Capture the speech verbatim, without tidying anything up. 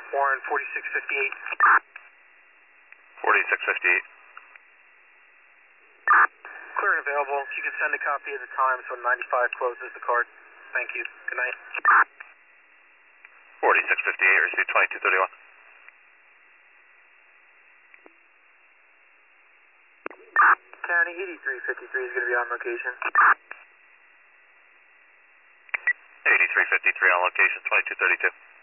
Warren forty-six fifty-eight. forty-six fifty-eight. Clear and available. If you can send a copy at the time, so ninety-five closes the card. Thank you. Good night. forty-six fifty-eight, receive twenty-two thirty-one. County eighty-three fifty-three is going to be on location. eighty-three fifty-three on location, twenty-two thirty-two.